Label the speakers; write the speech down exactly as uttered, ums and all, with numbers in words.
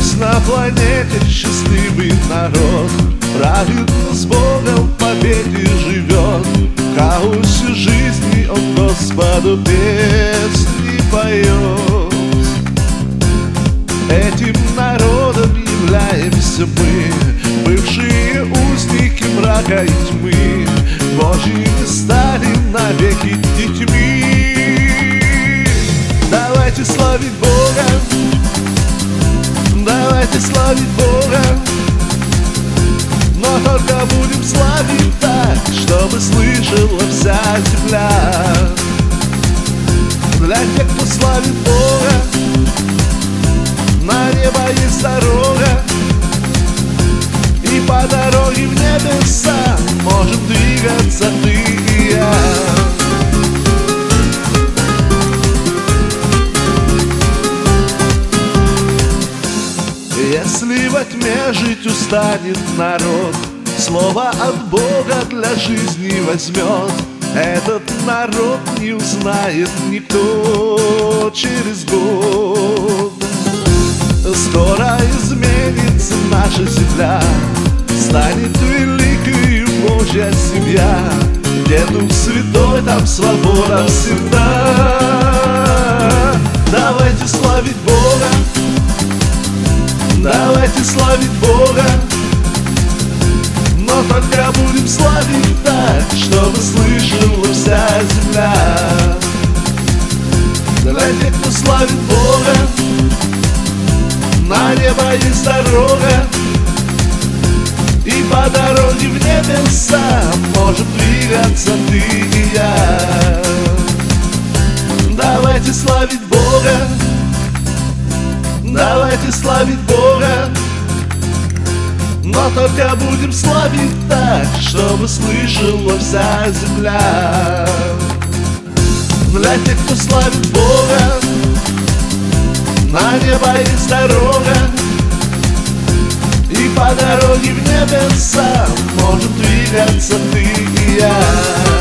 Speaker 1: Пусть на планете счастливый народ праведно с Богом в победе живет. В хаосе жизни он Господу песни поет. Этим народом являемся мы, бывшие узники мрака и тьмы, Божьими стали навеки детьми. Давайте славить Бога, давайте славить Бога, но только будем славить так, чтобы слышала вся земля. Для тех, кто славит Бога, на небо есть дорога, и по дороге в небеса можем двигаться ты и я. Если во тьме жить устанет народ, слово от Бога для жизни возьмет. Этот народ не узнает никто через год. Скоро изменится наша земля, станет великой Божья семья, где Дух Святой, там свобода всегда. Давайте славить Бога, давайте славить Бога, но только будем славить так, чтобы слышала вся земля. Для тех, кто славит Бога, на небо есть дорога, и по дороге в небеса можем двигаться ты и я. Давайте славить Бога, давайте славить Бога, но только будем славить так, чтобы слышала вся земля. Для тех, кто славит Бога, на небо есть дорога, и по дороге в небеса можем двигаться ты и я.